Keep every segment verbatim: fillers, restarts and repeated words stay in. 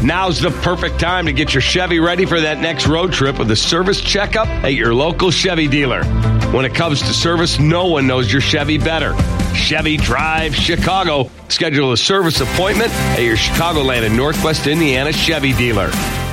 Now's the perfect time to get your Chevy ready for that next road trip with a service checkup at your local Chevy dealer. When it comes to service, no one knows your Chevy better. Chevy Drive Chicago. Schedule a service appointment at your Chicagoland and Northwest Indiana Chevy dealer.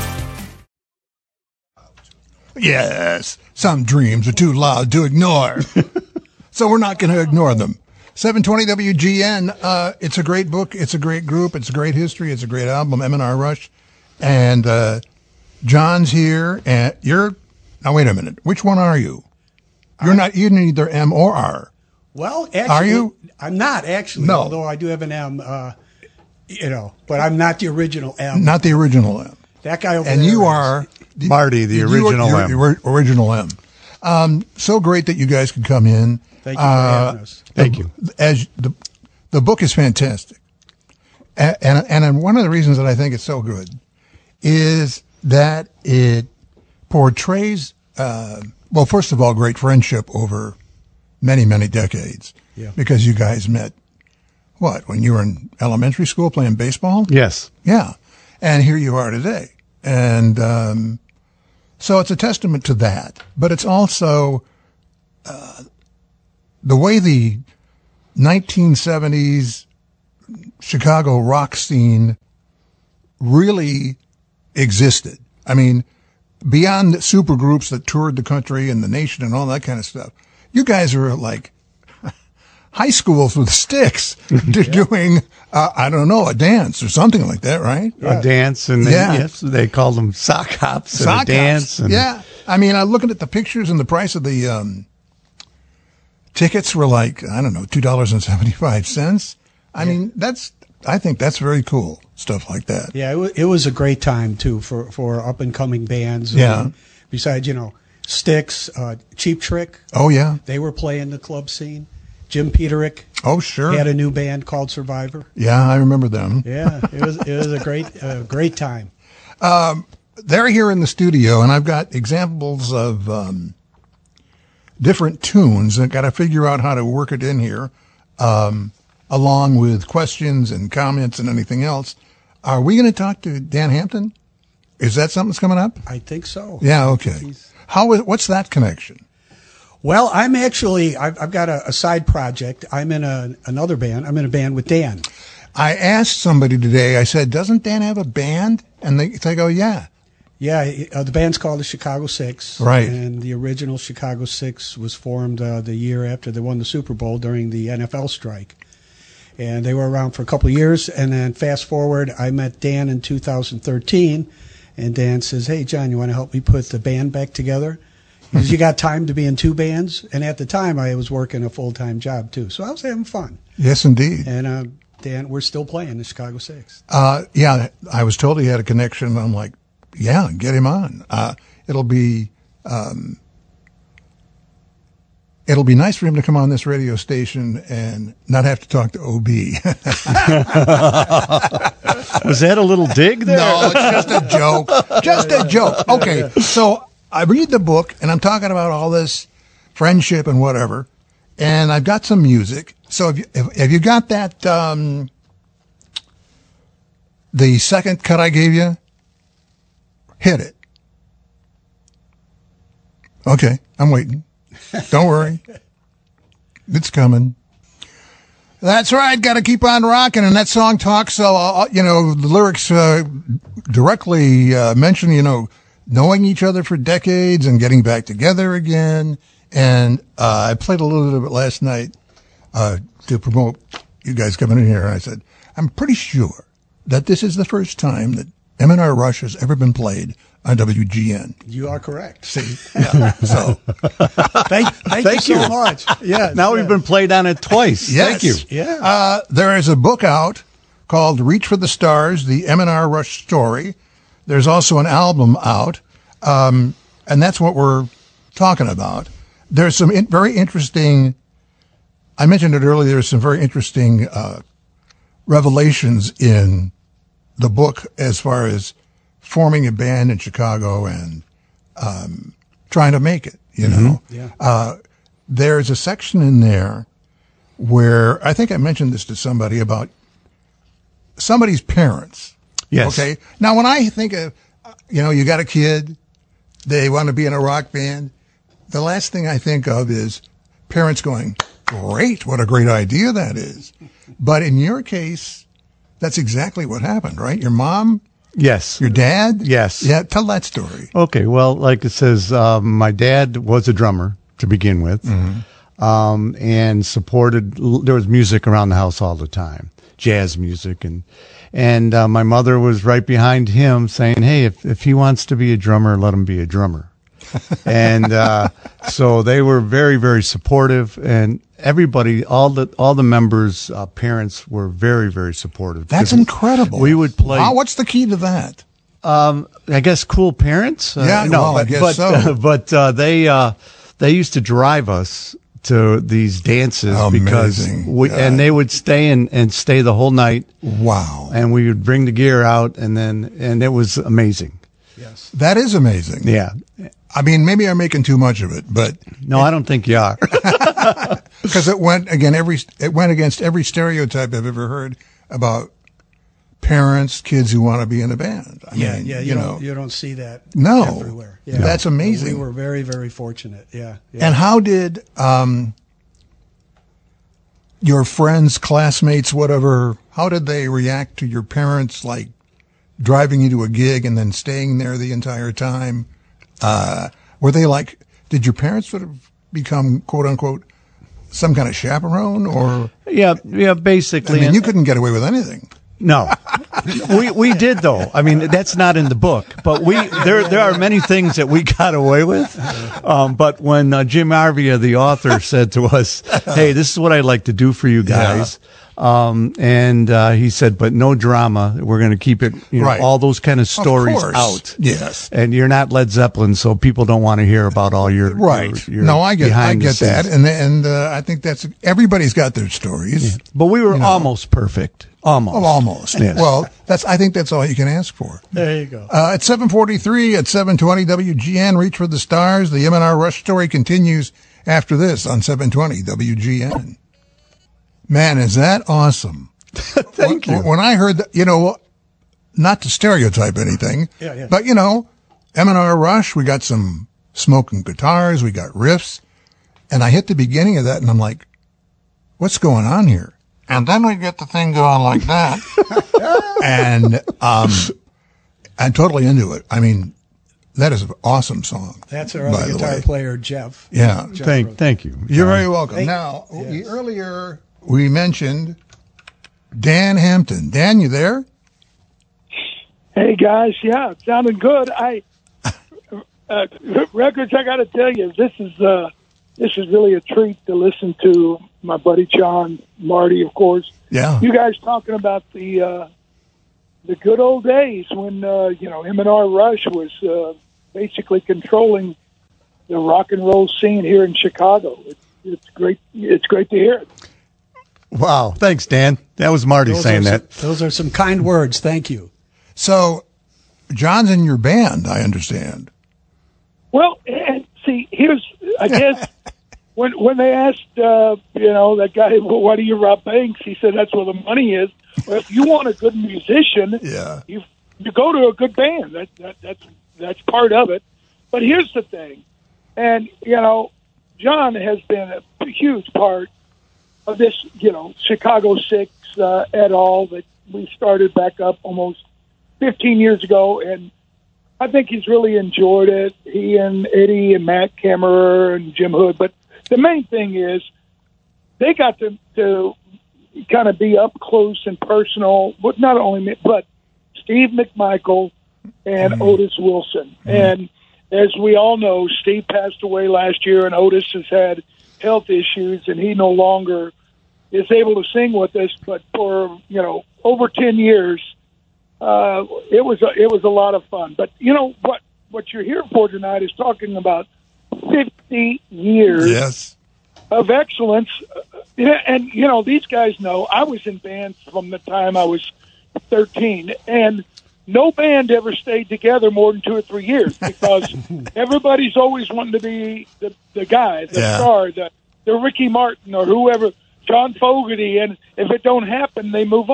Yes, some dreams are too loud to ignore. So we're not going to ignore them. seven twenty W G N, uh, it's a great book. It's a great group. It's a great history. It's a great album, M and R Rush. And uh, John's here. And you're, now wait a minute. Which one are you? You're I'm, not, you're neither M or R. Well, actually, are you? I'm not actually, no. Although I do have an M, uh, you know, but I'm not the original M. Not the original M. That guy over and there. And you is. are. Marty, the original you are, M. You're, you're original M. Um, so great that you guys could come in. Thank you for uh, having us. Thank you. As the, the book is fantastic. And, and, and one of the reasons that I think it's so good is that it portrays, uh, well, first of all, great friendship over many, many decades. Yeah. Because you guys met, what, when you were in elementary school playing baseball? Yes. Yeah. And here you are today. And um, so it's a testament to that. But it's also uh, the way the nineteen seventies Chicago rock scene really existed. I mean, beyond supergroups that toured the country and the nation and all that kind of stuff, you guys are like high schools with sticks yeah. doing, uh, I don't know, a dance or something like that, right? Yeah. A dance, and then, yeah. yes, they called them sock hops and sock a dance. Hops. And yeah. I mean, I'm looking at the pictures and the price of the um, tickets were like, I don't know, two dollars and seventy-five cents. I yeah. mean, that's, I think that's very cool, stuff like that. Yeah, it, w- it was a great time, too, for, for up-and-coming bands. Yeah. And besides, you know, Styx, uh, Cheap Trick. Oh, yeah. They were playing the club scene. Jim Peterick. Oh, sure. He had a new band called Survivor. Yeah, I remember them. Yeah, it was it was a great uh, great time. Um, they're here in the studio, and I've got examples of um, different tunes. I've got to figure out how to work it in here, um, along with questions and comments and anything else. Are we going to talk to Dan Hampton? Is that something that's coming up? I think so. Yeah, okay. How is, what's that connection? Well, I'm actually, I've, I've got a, a side project. I'm in a, another band. I'm in a band with Dan. I asked somebody today, I said, doesn't Dan have a band? And they, they go, yeah. Yeah, uh, the band's called the Chicago Six. Right. And the original Chicago Six was formed uh, the year after they won the Super Bowl during the N F L strike. And they were around for a couple of years. And then fast forward, I met Dan in two thousand thirteen. And Dan says, hey, John, you want to help me put the band back together? Because you got time to be in two bands. And at the time, I was working a full-time job, too. So I was having fun. Yes, indeed. And, uh, Dan, we're still playing the Chicago Six. Uh, yeah, I was told he had a connection. I'm like, yeah, get him on. Uh, it'll be, um, it'll be nice for him to come on this radio station and not have to talk to O B. Was that a little dig there? No, it's just a joke. Just a joke. Okay, so I read the book, and I'm talking about all this friendship and whatever, and I've got some music. So have you, have, have you got that, um, the second cut I gave you? Hit it. Okay, I'm waiting. Don't worry. It's coming. That's right. Got to keep on rocking. And that song talks, so, uh, you know, the lyrics uh, directly uh, mention, you know, knowing each other for decades and getting back together again. And uh, I played a little bit of it last night uh, to promote you guys coming in here. And I said, I'm pretty sure that this is the first time that M and R Rush has ever been played on W G N. You are correct. See? Yeah. So, thank, thank, thank you you so much. Yeah. Now we've been played on it twice. Yes. Thank you. Yeah. Uh, there is a book out called Reach for the Stars, the M and R Rush story. There's also an album out, um, and that's what we're talking about. There's some in, very interesting, I mentioned it earlier, there's some very interesting uh, revelations in the book as far as forming a band in Chicago and um, trying to make it, you mm-hmm. know. Yeah. Uh, there's a section in there where I think I mentioned this to somebody about somebody's parents Yes. Okay. Now, when I think of, you know, you got a kid, they want to be in a rock band. The last thing I think of is parents going, great, what a great idea that is. But in your case, that's exactly what happened, right? Your mom, Yes. your dad? Yes. Yeah, tell that story. Okay, well, like it says, um, my dad was a drummer to begin with, Mm-hmm. um, and supported. There was music around the house all the time, jazz music, and and uh, my mother was right behind him, saying, "Hey, if if he wants to be a drummer, let him be a drummer." and uh, so they were very, very supportive, and everybody, all the all the members' uh, parents were very, very supportive. That's 'Cause incredible. We would play. Wow, what's the key to that? Um, I guess cool parents. Uh, Yeah, no, well, I but guess but, so. but uh, they uh, they used to drive us to these dances because Amazing. we, God. and they would stay and, and stay the whole night, Wow. and we would bring the gear out, and then and it was amazing. Yes. That is amazing. Yeah. I mean, maybe I'm making too much of it, but No, I don't think you are. because it went again every it went against every stereotype I've ever heard about parents, kids who want to be in a band. I Yeah, mean, yeah, you, you know, don't you don't see that No. everywhere. Yeah. That's amazing. We were very, very fortunate. Yeah. yeah. and how did um, your friends, classmates, whatever? How did they react to your parents, like driving you to a gig and then staying there the entire time? Uh, were they like? Did your parents sort of become quote unquote some kind of chaperone, or yeah, yeah, I basically. mean, you couldn't get away with anything? No, we we did though. I mean, that's not in the book, but we there there are many things that we got away with. Um, but when uh, Jim Arvia, the author, said to us, "Hey, this is what I'd like to do for you guys," um, and uh, he said, "But no drama. We're going to keep it, you know, Right. all those kind of stories course. out." Yes. And you're not Led Zeppelin, so people don't want to hear about all your Right. your- your no, I get I behind the get that, scenes. and and uh, I think that's everybody's got their stories. But we were You know. almost perfect. Almost. Well, almost. Yes. Well, that's. I think that's all you can ask for. There you go. Uh, at seven forty-three, at seven twenty W G N, Reach for the Stars. The M and R Rush story continues after this on seven twenty W G N. Man, is that awesome? Thank when, you. When I heard that, you know, not to stereotype anything, Yeah, yeah. but, you know, M and R Rush, we got some smoking guitars, we got riffs, and I hit the beginning of that, and I'm like, what's going on here? And then we get the thing going like that. and um, I'm totally into it. I mean, that is an awesome song. That's our by other the guitar way. player, Jeff. Yeah. Jeff Thank wrote- thank you. You're John. very welcome. Thank- now, we, yes. earlier we mentioned Dan Hampton. Dan, you there? Hey guys, yeah, it sounded good. I uh, records. I got to tell you, this is uh, this is really a treat to listen to. My buddy John, Marty, of course. Yeah. You guys talking about the uh, the good old days when uh, you know M and R Rush was uh, basically controlling the rock and roll scene here in Chicago. It, it's great. It's great to hear it. Wow. Thanks, Dan. That was Marty Those saying are that. Some, those are some kind words. Thank you. So, John's in your band, I understand. Well, and see, here's I guess when when they asked, uh, you know, that guy, well, why do you rob banks? He said that's where the money is. Well, if you want a good musician, Yeah. you you go to a good band. That, that that's that's part of it. But here's the thing, and you know, John has been a huge part of this, you know, Chicago Six uh, et al. That we started back up almost fifteen years ago, and I think he's really enjoyed it. He and Eddie and Matt Kammerer and Jim Hood. But the main thing is they got to, to kind of be up close and personal, but not only me, but Steve McMichael and Mm-hmm. Otis Wilson. Mm-hmm. And as we all know, Steve passed away last year, and Otis has had health issues, and he no longer is able to sing with us. But for, you know, over ten years, Uh, it was a, it was a lot of fun. But you know what? What you're here for tonight is talking about fifty years Yes. of excellence. Uh, yeah, and you know these guys know I was in bands from the time I was thirteen, and no band ever stayed together more than two or three years because everybody's always wanting to be the the guy, the Yeah. star, the the Ricky Martin or whoever, John Fogerty, and if it don't happen, they move on.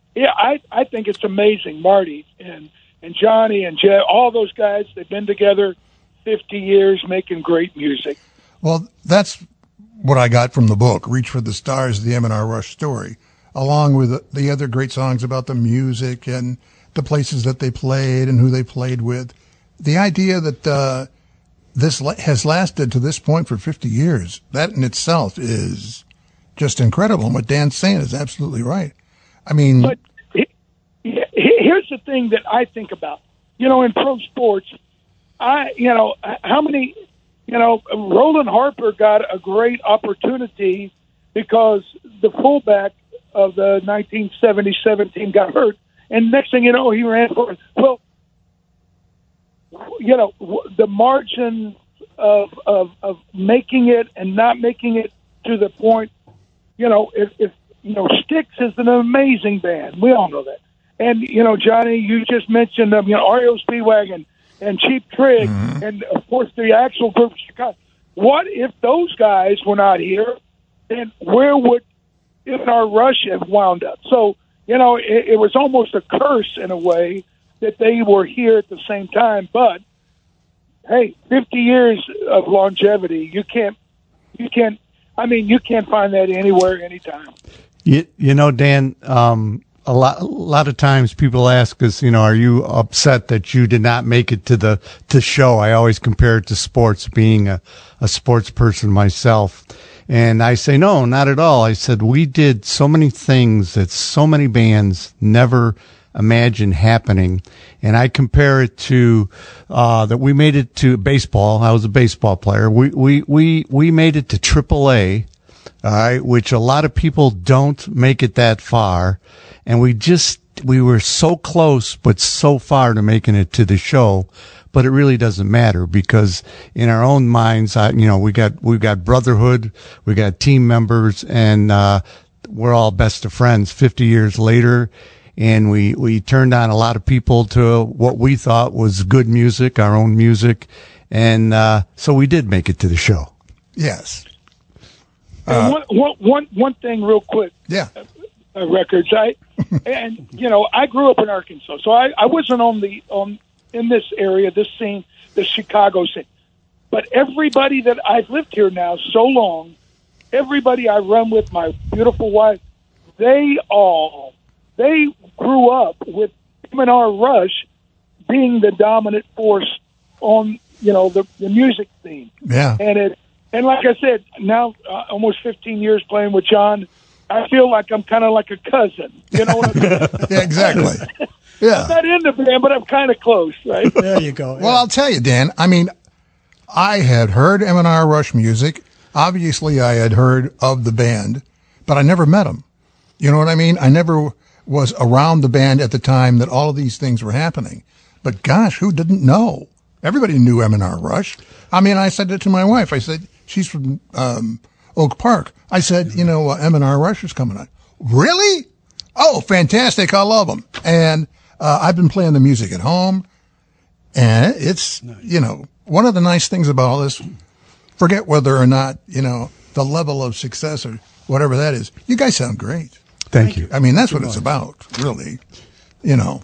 yeah, I I think it's amazing, Marty and and Johnny and Jeff, all those guys. They've been together fifty years, making great music. Well, that's what I got from the book, Reach for the Stars, the M and R Rush story, along with the, the other great songs about the music and the places that they played and who they played with. The idea that uh, this la- has lasted to this point for fifty years, that in itself is just incredible. And what Dan's saying is absolutely right. I mean, but he, he, here's the thing that I think about. You know, in pro sports, I you know how many you know Roland Harper got a great opportunity because the fullback of the nineteen seventy-seven team got hurt, and next thing you know, he ran for it. Well, you know, the margin of of of making it and not making it to the point. You know, if, if you know, Styx is an amazing band. We all know that. And, you know, Johnny, you just mentioned, um, you know, R E O Speedwagon and Cheap Trick mm-hmm. and, of course, the actual group of Chicago. What if those guys were not here? Then where would M and R Rush have wound up? So, you know, it, it was almost a curse in a way that they were here at the same time. But, hey, fifty years of longevity, you can't, you can't, I mean, you can't find that anywhere, anytime. You, you know, Dan, um, a lot, a lot of times people ask us, you know, are you upset that you did not make it to the, to show? I always compare it to sports, being a, a sports person myself. And I say, no, not at all. I said, we did so many things that so many bands never imagined happening. And I compare it to, uh, that we made it to baseball. I was a baseball player. We, we, we, we made it to triple A. All right, which a lot of people don't make it that far. And we just, we were so close, but so far to making it to the show. But it really doesn't matter because in our own minds, I, you know, we got, we've got brotherhood, we got team members, and, uh, we're all best of friends fifty years later. And we, we turned on a lot of people to what we thought was good music, our own music. And, uh, so we did make it to the show. Yes. Uh, one, one, one, one thing real quick. Yeah. Uh, records. I, and, you know, I grew up in Arkansas, so I, I wasn't on the, on, in this area, this scene, the Chicago scene. But everybody that I've lived here now so long, everybody I run with, my beautiful wife, they all, they grew up with M and R Rush being the dominant force on, you know, the, the music scene. Yeah. And it, And like I said, now uh, almost fifteen years playing with John, I feel like I'm kind of like a cousin. You know what I'm saying? Yeah, exactly. Yeah. I'm not in the band, but I'm kind of close, right? There you go. Yeah. Well, I'll tell you, Dan, I mean, I had heard M and R Rush music. Obviously, I had heard of the band, but I never met them. You know what I mean? I never was around the band at the time that all of these things were happening. But gosh, who didn't know? Everybody knew M and R Rush. I mean, I said it to my wife. I said, she's from um, Oak Park. I said, you know, uh, M and R Rush is coming on. Really? Oh, fantastic. I love them. And uh, I've been playing the music at home. And it's, you know, one of the nice things about all this, forget whether or not, you know, the level of success or whatever that is. You guys sound great. Thank you. I mean, that's what it's about, really, you know.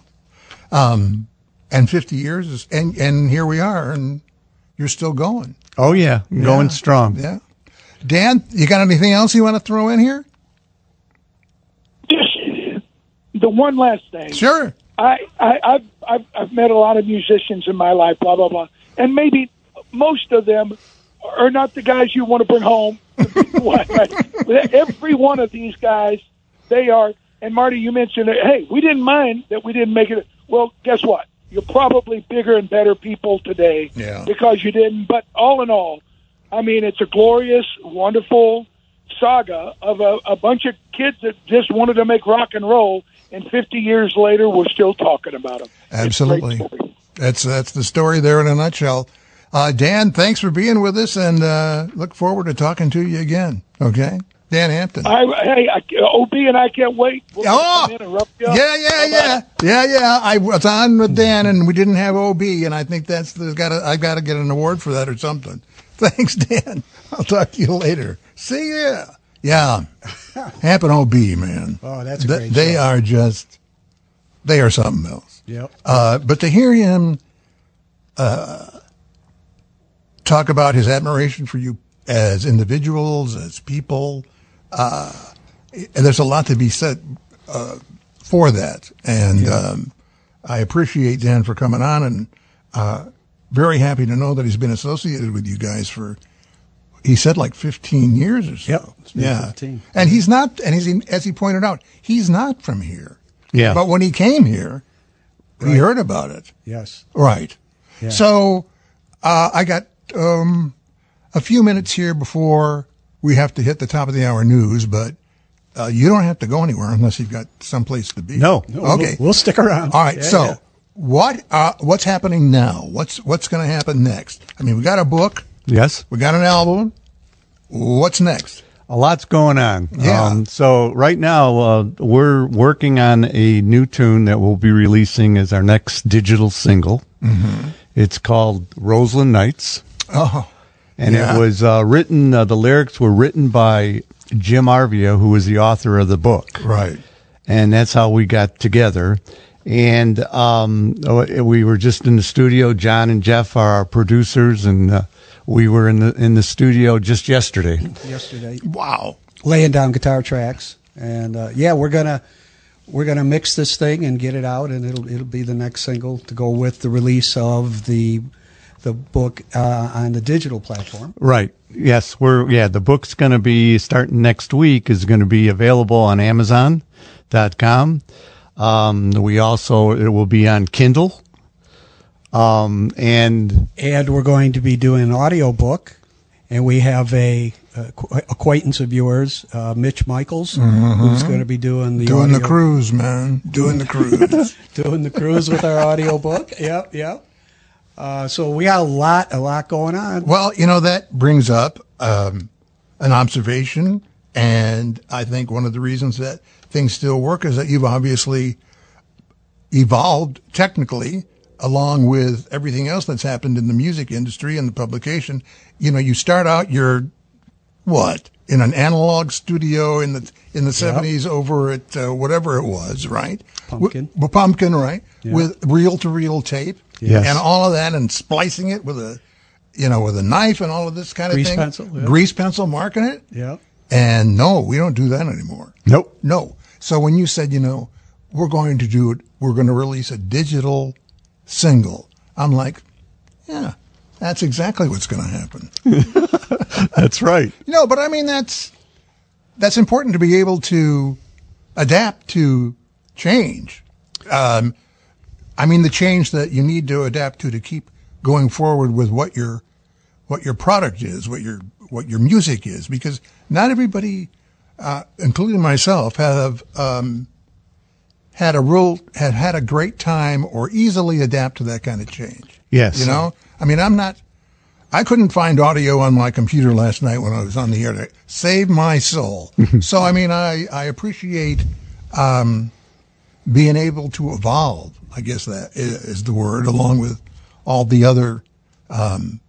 Um, and fifty years is, and, and here we are, and you're still going. Oh, yeah. Yeah. Going strong. Yeah. Dan, you got anything else you want to throw in here? Just the one last thing. Sure. I, I, I've, I've, I've met a lot of musicians in my life, blah, blah, blah. And maybe most of them are not the guys you want to bring home. Every one of these guys, they are, and Marty, you mentioned, hey, we didn't mind that we didn't make it. Well, guess what? You're probably bigger and better people today yeah. because you didn't. But all in all, I mean, it's a glorious, wonderful saga of a, a bunch of kids that just wanted to make rock and roll, and fifty years later, we're still talking about them. Absolutely. That's that's the story there in a nutshell. Uh, Dan, thanks for being with us, and uh, look forward to talking to you again. Okay? Dan Hampton. I, hey, I, O B and I can't wait. We'll oh, yeah, yeah, yeah, yeah, yeah. I was on with Dan, and we didn't have O B, and I think that's there's got to I got to get an award for that or something. Thanks, Dan. I'll talk to you later. See ya. Yeah, Hampton O B, man. Oh, that's a Th- great They show. are just they are something else. Yep. Uh, but to hear him uh, talk about his admiration for you as individuals, as people, uh, and there's a lot to be said uh, for that. And Yeah. um, I appreciate Dan for coming on, and uh, very happy to know that he's been associated with you guys for, he said, like fifteen years or so. Yep, it's been Yeah. fifteen. And he's not, and he's, as he pointed out, he's not from here. Yeah. But when he came here, he Right. heard about it. Yes. Right. Yeah. So uh, I got um, a few minutes here before we have to hit the top of the hour news, but uh, you don't have to go anywhere unless you've got someplace to be. No. No, Okay. We'll, we'll stick around. All right. Yeah, so yeah. what uh, what's happening now? What's what's going to happen next? I mean, we got a book, Yes. we got an album. What's next? A lot's going on. Yeah. Um, so right now, uh, we're working on a new tune that we'll be releasing as our next digital single. Mm-hmm. It's called Roseland Nights. Oh, And yeah. it was uh, written, uh, the lyrics were written by Jim Arvia, who was the author of the book. right. And that's how we got together. And um, we were just in the studio. John and Jeff are our producers, and uh, we were in the in the studio just yesterday. Yesterday, Wow. laying down guitar tracks, and uh, yeah, we're gonna we're gonna mix this thing and get it out, and it'll it'll be the next single to go with the release of the the book uh, on the digital platform. Right. Yes, we're yeah, the book's going to be starting next week, is going to be available on amazon dot com. Um we also it will be on Kindle. Um and And we're going to be doing an audio book, and we have a, a qu- acquaintance of yours, uh, Mitch Michaels, who's going to be doing the Doing the audio- cruise, man. Doing the cruise. doing the cruise with our audio book. Yep, yep. Uh, so we got a lot, a lot going on. Well, you know, that brings up um, an observation, and I think one of the reasons that things still work is that you've obviously evolved technically along with everything else that's happened in the music industry and the publication. You know, you start out your, what, in an analog studio in the in the seventies over at uh, whatever it was, right? Pumpkin. With, Pumpkin, right? Yeah. With reel-to-reel tape. Yes. And all of that, and splicing it with a, you know, with a knife and all of this kind of Grease thing. pencil, yeah. Grease pencil marking it. Yep. And no, we don't do that anymore. nope. No. So when you said, you know, we're going to do it, we're going to release a digital single, I'm like, yeah, that's exactly what's going to happen. That's right. No, but I mean, that's, that's important to be able to adapt to change. Um, I mean, the change that you need to adapt to to keep going forward with what your, what your product is, what your, what your music is, because not everybody, uh, including myself, have, um, had a real, had had a great time or easily adapt to that kind of change. Yes. You know, I mean, I'm not, I couldn't find audio on my computer last night when I was on the air to save my soul. So, I mean, I, I appreciate, um, being able to evolve. I guess that is the word, along with all the other, um,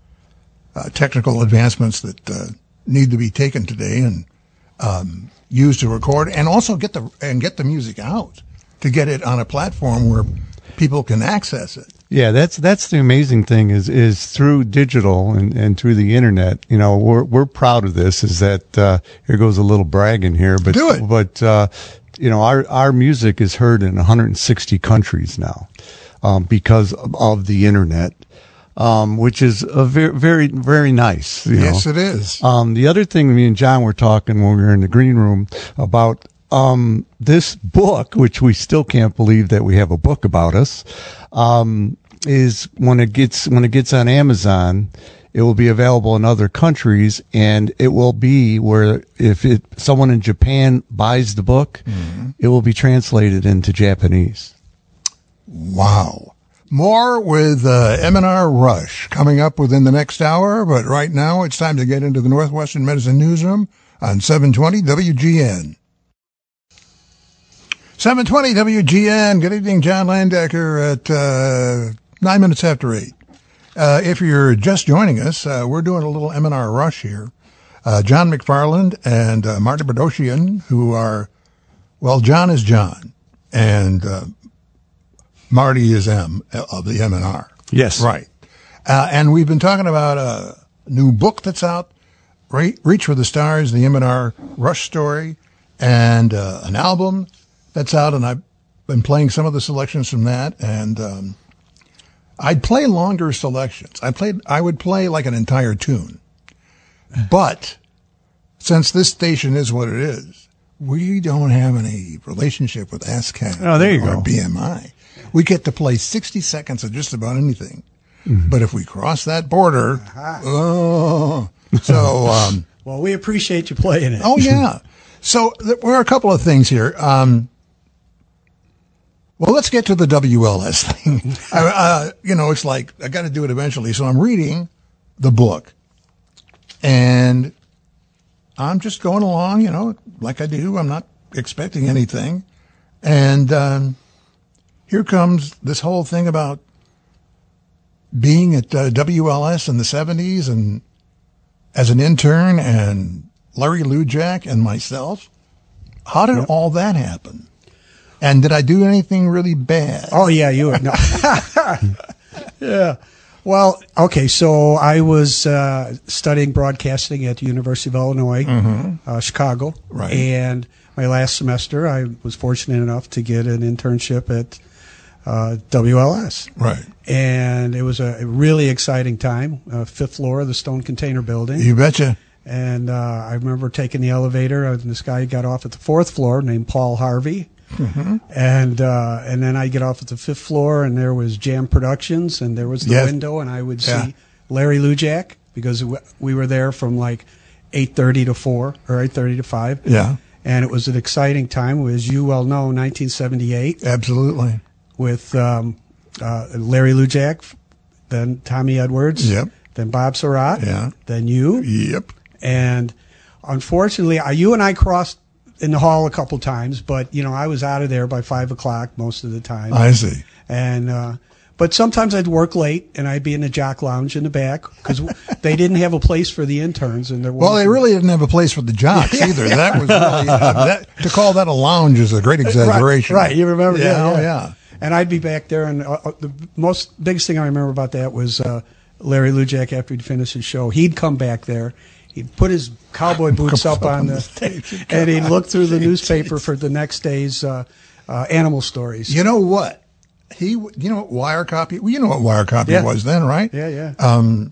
uh, technical advancements that, uh, need to be taken today and, um, used to record and also get the, and get the music out to get it on a platform where people can access it. Yeah, that's that's the amazing thing is is through digital and, and through the internet. You know, we're we're proud of this. Is that uh, here goes a little bragging here, but Do it. but uh, you know, our our music is heard in one hundred sixty countries now um, because of, of the internet, um, which is a very very very nice. You Yes, know? it is. Um, the other thing, me and John were talking when we were in the green room about um, this book, which we still can't believe that we have a book about us, um, is when it gets when it gets on Amazon, it will be available in other countries, and it will be where if it someone in Japan buys the book, mm-hmm. it will be translated into Japanese. Wow. More with uh, M and R Rush coming up within the next hour, but right now it's time to get into the Northwestern Medicine Newsroom on seven twenty W G N. seven twenty W G N. Good evening, John Landecker at uh, nine minutes after eight. Uh, if you're just joining us, uh, we're doing a little M and R Rush here. Uh, John McFarland and uh, Marty Berdoshian, who are, well, John is John, and uh, Marty is M of the M and R. Yes. Right. Uh, and we've been talking about a new book that's out, Reach for the Stars, the M and R Rush story, and uh, an album that's out, and I've been playing some of the selections from that, and um, I'd play longer selections. I played, I would play like an entire tune. But since this station is what it is, we don't have any relationship with ASCAP oh, there you or go. B M I. We get to play sixty seconds of just about anything. Mm-hmm. But if we cross that border, uh-huh. oh, so, um, well, we appreciate you playing it. Oh, yeah. So there were a couple of things here. Um, well, let's get to the W L S thing. I, uh, you know, it's like, I got to do it eventually. So I'm reading the book and I'm just going along, you know, like I do. I'm not expecting anything. And, um, here comes this whole thing about being at uh, W L S in the seventies and as an intern and Larry Lujak and myself. How did yep. all that happen? And did I do anything really bad? Oh, yeah, you were. No. Yeah. Well, okay, so I was uh, studying broadcasting at the University of Illinois, mm-hmm. uh, Chicago. Right. And my last semester, I was fortunate enough to get an internship at uh, W L S. Right. And it was a really exciting time, uh, fifth floor of the Stone Container Building. You betcha. And uh, I remember taking the elevator, and this guy got off at the fourth floor named Paul Harvey. Mm-hmm. And uh, and then I get off at the fifth floor, and there was Jam Productions, and there was the yes. window, and I would yeah. see Larry Lujak, because we were there from like eight thirty to four, or eight thirty to five. Yeah. And it was an exciting time. It was, you well know, nineteen seventy-eight. Absolutely. With um, uh, Larry Lujak, then Tommy Edwards, yep. then Bob Surratt, yeah. then you. Yep. And unfortunately, you and I crossed in the hall a couple times, but, you know, I was out of there by five o'clock most of the time. I see. And, uh, but sometimes I'd work late, and I'd be in the jock lounge in the back, because they didn't have a place for the interns. And there well, they really didn't have a place for the jocks either. That was really, uh, that, to call that a lounge is a great exaggeration. Right, right. You remember? Yeah, yeah, oh, yeah. yeah. And I'd be back there, and uh, the most biggest thing I remember about that was uh, Larry Lujak, after he'd finished his show, he'd come back there. He'd put his cowboy boots up on the stage, and he'd look through the newspaper for the next day's uh, uh, animal stories. You know what? He, you know what wire copy? Well, you know what wire copy yeah. was then, right? Yeah, yeah. Um,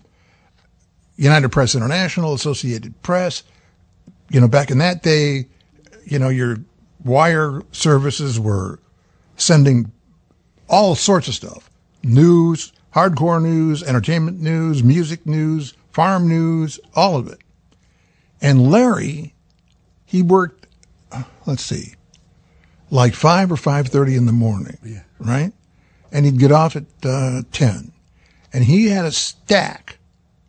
United Press International, Associated Press. You know, back in that day, you know, your wire services were sending all sorts of stuff: news, hardcore news, entertainment news, music news, farm news, all of it. And Larry, he worked, let's see, like five or five thirty in the morning, yeah. right? And he'd get off at uh, ten, and he had a stack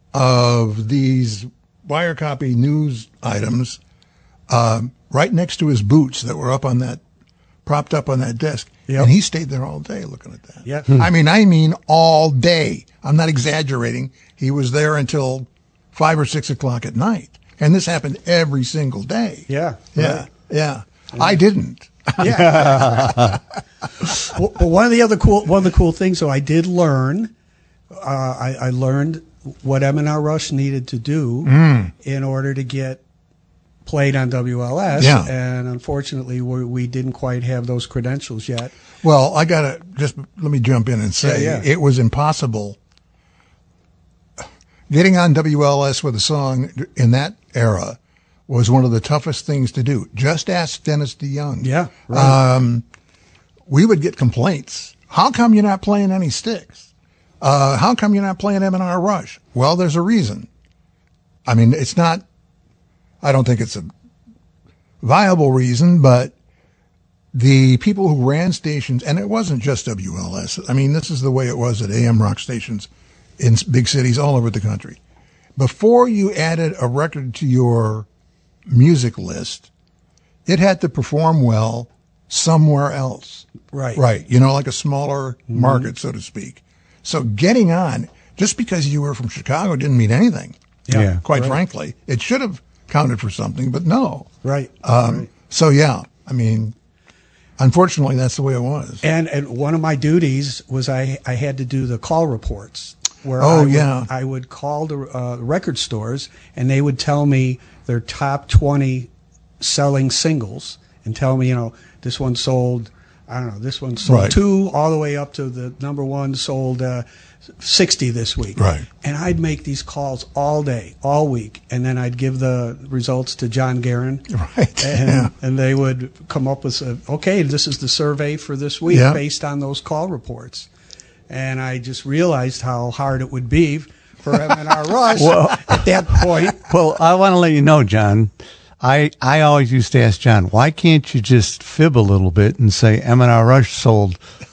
of these wire copy news items uh, right next to his boots that were up on that, propped up on that desk. Yep. And he stayed there all day looking at that. Yep. I mean, I mean all day. I'm not exaggerating. He was there until five or six o'clock at night. And this happened every single day. Yeah. Yeah. Right. Yeah. yeah. I didn't. Yeah. well, well, one of the other cool, one of the cool things, though, I did learn, uh, I, I learned what M and R Rush needed to do mm. in order to get played on W L S. Yeah. And unfortunately, we, we didn't quite have those credentials yet. Well, I got to just let me jump in and say yeah, yeah. it was impossible. Getting on W L S with a song in that era was one of the toughest things to do. Just ask Dennis DeYoung. Yeah, right. Um, we would get complaints. How come you're not playing any sticks? Uh, how come you're not playing M and R Rush? Well, there's a reason. I mean, it's not, I don't think it's a viable reason, but the people who ran stations, and it wasn't just W L S. I mean, this is the way it was at A M rock stations in big cities all over the country. Before you added a record to your music list, it had to perform well somewhere else. Right. Right. You know, like a smaller mm-hmm. market, so to speak. So getting on, just because you were from Chicago didn't mean anything. Yeah. yeah. Quite right. frankly. It should have counted for something, but no. Right. Um, right. So, yeah, I mean, unfortunately, that's the way it was. And and one of my duties was I I had to do the call reports. Where Oh, I would, yeah. I would call the uh, record stores, and they would tell me their top twenty selling singles, and tell me, you know, this one sold, I don't know, this one sold Right. two, all the way up to the number one sold uh, sixty this week. Right. And I'd make these calls all day, all week, and then I'd give the results to John Guerin. Right. And, Yeah. and they would come up with, a, okay, this is the survey for this week Yeah. based on those call reports. And I just realized how hard it would be for M and R Rush at that point. Well, I want to let you know, John. I I always used to ask John, why can't you just fib a little bit and say M and R Rush sold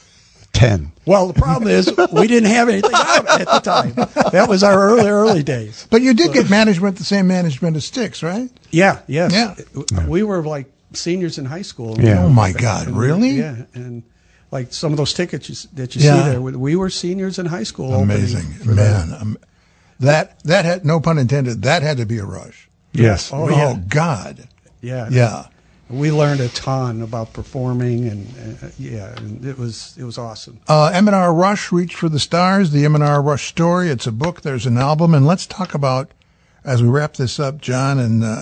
ten? Well, the problem is we didn't have anything out at the time. That was our early, early days. But you did get management, the same management as Styx, right? Yeah, yes. Yeah. We were like seniors in high school. Yeah. Oh, my God, And- really? Yeah, and like some of those tickets you, s- that you Yeah. see there, we- we were seniors in high school. opening Amazing. for that. Man, um, that, that had, no pun intended, that had to be a rush. Yes. Oh, yeah. God. Yeah. Yeah. We learned a ton about performing, and uh, yeah, and it was it was awesome. Uh, M and R Rush, Reach for the Stars, the M and R Rush story. It's a book. There's an album. And let's talk about, as we wrap this up, John and uh,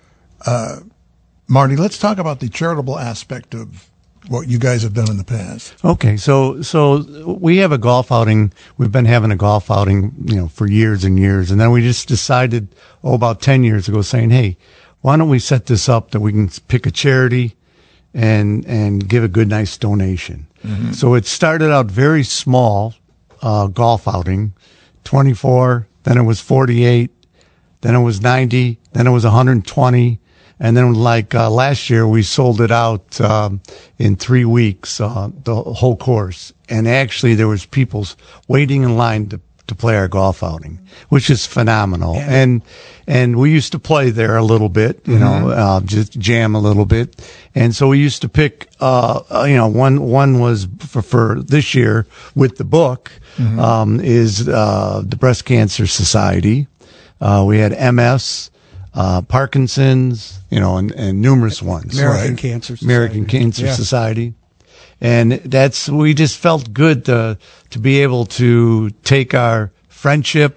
uh, Marty, let's talk about the charitable aspect of what you guys have done in the past. Okay, so so we have a golf outing. We've been having a golf outing, you know, for years and years, and then we just decided, oh, about ten years ago, saying, hey, why don't we set this up that we can pick a charity and and give a good, nice donation. Mm-hmm. So it started out very small, uh, golf outing, twenty-four, then it was forty-eight, then it was ninety, then it was one hundred twenty. And then, like uh, last year, we sold it out um, in three weeks, uh, the whole course. And actually, there was people waiting in line to to play our golf outing, which is phenomenal. Yeah. And and we used to play there a little bit, you know, uh, just jam a little bit. And so we used to pick, uh, uh, you know, one one was for, for this year with the book um, is uh, the Breast Cancer Society. Uh, we had M S. Uh, Parkinson's, you know, and, and numerous ones. American Right. Cancer Society. American Cancer Yeah. Society. And that's, we just felt good to, to be able to take our friendship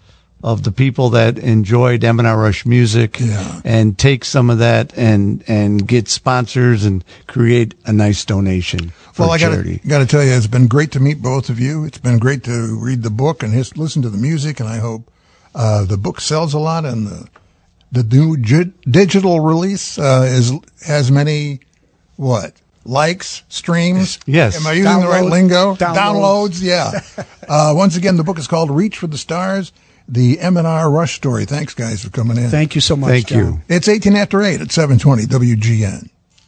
of the people that enjoyed M and R Rush music Yeah. and take some of that and, and get sponsors and create a nice donation for Well, I gotta, charity. gotta tell you, it's been great to meet both of you. It's been great to read the book and his, listen to the music, and I hope uh, the book sells a lot, and the the new gi- digital release uh, is has many what likes, streams. Yes. Am I using the right Download- lingo? downloads. Yeah. uh, once again, the book is called Reach for the Stars: The M and R Rush Story. Thanks, guys, for coming in. Thank you so much. Thank John. you. It's eighteen after eight at seven twenty W G N.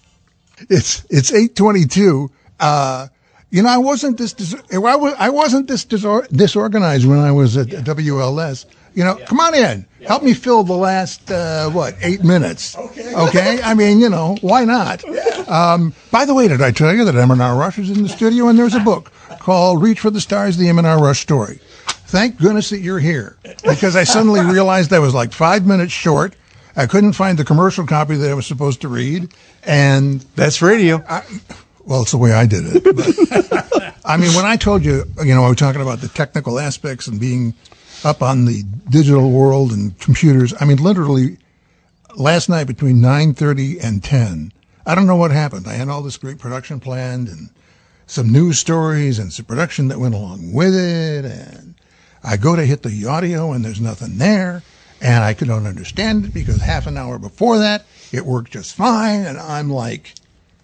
It's it's eight twenty-two. Uh, you know, I wasn't this dis- I was I wasn't this disor- disorganized when I was at W L S. You know, come on in. Help me fill the last uh, what eight minutes. Okay. Okay. I mean, you know, why not? Um, by the way, did I tell you that M and R Rush is in the studio, and there's a book called "Reach for the Stars: The M and R Rush Story." Thank goodness that you're here, because I suddenly realized I was like five minutes short. I couldn't find the commercial copy that I was supposed to read, and That's radio. well, it's the way I did it. But, I mean, when I told you, you know, I was talking about the technical aspects and being up on the digital world and computers. I mean, literally, last night between nine thirty and ten, I don't know what happened. I had all this great production planned and some news stories and some production that went along with it. And I go to hit the audio and there's nothing there. And I don't understand it because half an hour before that, it worked just fine. And I'm like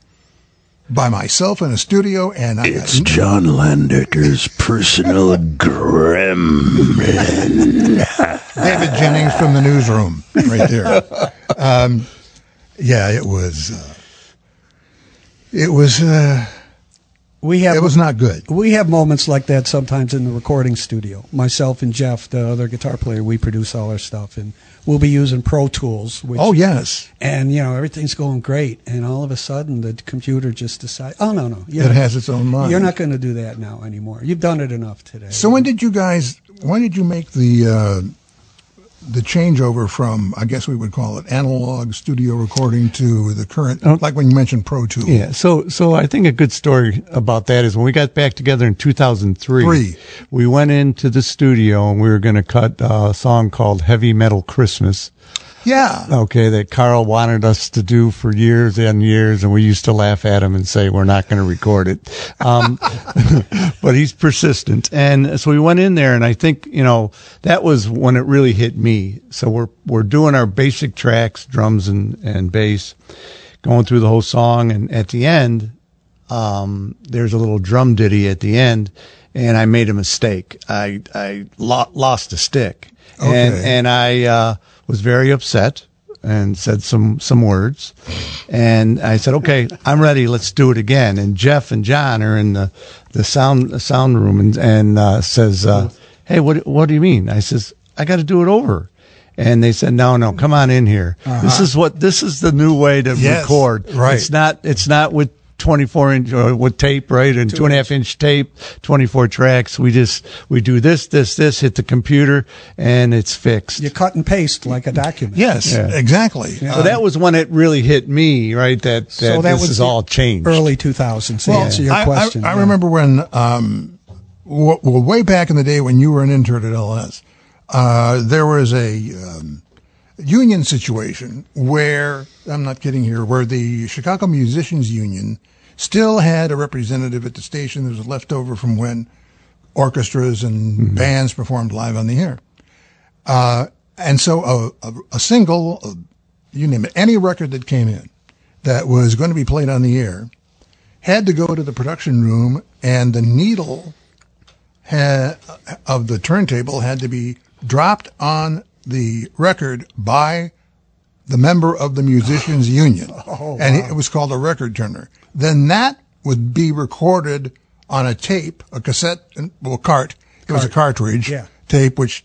by myself in a studio, and I It's John Landeker's personal gremlin. David Jennings from the newsroom, right there. Um, yeah, it was. Uh, it was. Uh, We have it was not good. We have moments like that sometimes in the recording studio. Myself and Jeff, the other guitar player, we produce all our stuff, and we'll be using Pro Tools. Which, Oh yes, and you know everything's going great, and all of a sudden the computer just decides, oh no no, you're it not- has its own mind. You're not going to do that now anymore. You've done it enough today. So when did you guys? When did you make the uh, the changeover from, I guess we would call it analog studio recording to the current, Oh. like when you mentioned Pro Tools. Yeah, so so I think a good story about that is when we got back together in two thousand three, Three. we went into the studio and we were going to cut a song called Heavy Metal Christmas. Yeah. Okay, that Carl wanted us to do for years and years, and we used to laugh at him and say we're not going to record it. Um, but he's persistent, and so we went in there, and I think you know that was when it really hit me. So we're we're doing our basic tracks, drums and and bass, going through the whole song, and at the end, um, there's a little drum ditty at the end, and I made a mistake. I I lo- lost a stick, and Okay. and I. Uh, was very upset and said some, some words. And I said, okay, I'm ready. Let's do it again. And Jeff and John are in the, the sound, the sound room and, and, uh, says, uh, hey, what, what do you mean? I says, I got to do it over. And they said, no, no, come on in here. Uh-huh. This is what, this is the new way to Yes, record. right. It's not, it's not with twenty-four inch or with tape, right? And two, two and a half inch tape, twenty-four tracks. We just, we do this, this, this, hit the computer and it's fixed. You cut and paste like a document. Yes, Yeah. exactly. Yeah. So that was when it really hit me, right? That, that, So that this was is the all changed. Early two thousands. To Well, answer your I, question. I, I yeah. remember when, um, w- well, way back in the day when you were an intern at L S, uh, there was a um, union situation where, I'm not kidding here, where the Chicago Musicians Union still had a representative at the station that was left over from when orchestras and mm-hmm. bands performed live on the air. Uh, and so a, a, a single, a, you name it, any record that came in that was going to be played on the air had to go to the production room, and the needle had, of the turntable had to be dropped on the record by the member of the Musicians Union. Oh, and wow. it was called a record turner. Then that would be recorded on a tape, a cassette, well, cart. It was a cartridge Yeah. tape, which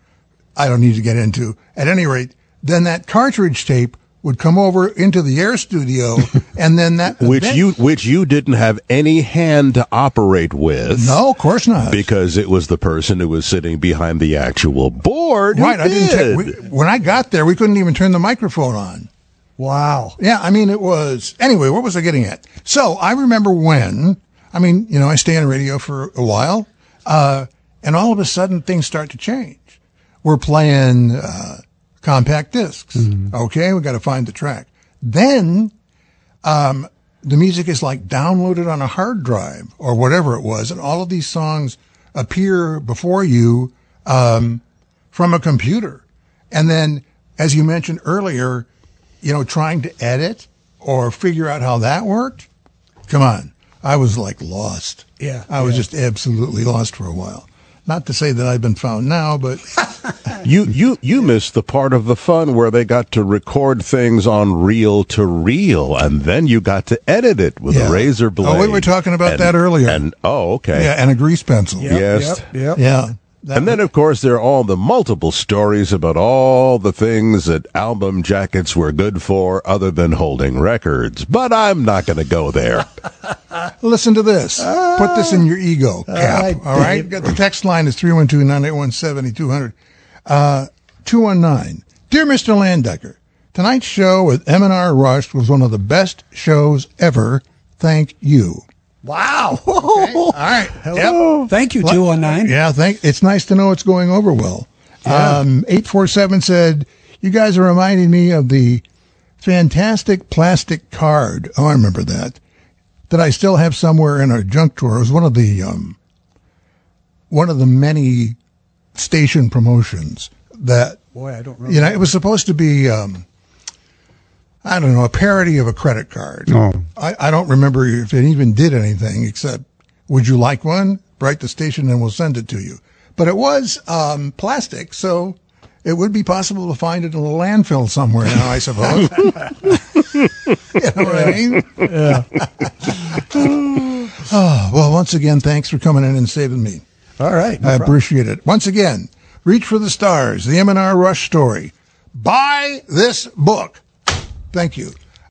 I don't need to get into. At any rate, then that cartridge tape would come over into the air studio, and then that which then- you which you didn't have any hand to operate with. no, of course not. Because it was the person who was sitting behind the actual board. who right, I didn't. did. Ta- we, when I got there, we couldn't even turn the microphone on. Wow. Yeah, I mean, it was, anyway, what was I getting at? So I remember when, I mean, you know, I stay on radio for a while, uh, and all of a sudden things start to change. We're playing, uh, compact discs. Mm-hmm. Okay. We got to find the track. Then, um, the music is like downloaded on a hard drive or whatever it was. And all of these songs appear before you, um, from a computer. And then, as you mentioned earlier, you know, trying to edit or figure out how that worked. Come on. I was like lost. Yeah. I was yeah. just absolutely lost for a while. Not to say that I've been found now, but You you you missed the part of the fun where they got to record things on reel to reel, and then you got to edit it with Yeah. a razor blade. Oh, we were talking about And- that earlier. And oh, okay. yeah, and a grease pencil. Yep, Yes. Yep. Yep. Yeah. That And then, of course, there are all the multiple stories about all the things that album jackets were good for other than holding records. But I'm not going to go there. Listen to this. Put this in your ego cap. right, All right. The text line is three one two, nine eight one, seven two zero zero. Uh, two one nine. Dear Mister Landecker, tonight's show with M and R Rush was one of the best shows ever. Thank you. Wow. Okay. All right. Hello. Yep. Thank you, two one nine. Yeah, thank. It's nice to know it's going over well. Yeah. Um, eight four seven said, you guys are reminding me of the fantastic plastic card. Oh, I remember that. That I still have somewhere in our junk drawer. It was one of the, um, one of the many station promotions that, Boy, I don't remember. you know, it was supposed to be, um, I don't know, a parody of a credit card. Oh. I, I don't remember if it even did anything except, would you like one? Write the station and we'll send it to you. But it was um, plastic, so it would be possible to find it in a landfill somewhere now, I suppose. You know what I mean? Yeah. Oh, well, once again, thanks for coming in and saving me. All right. no I problem. appreciate it. Once again, Reach for the Stars, the M and R Rush story. Buy this book. Thank you.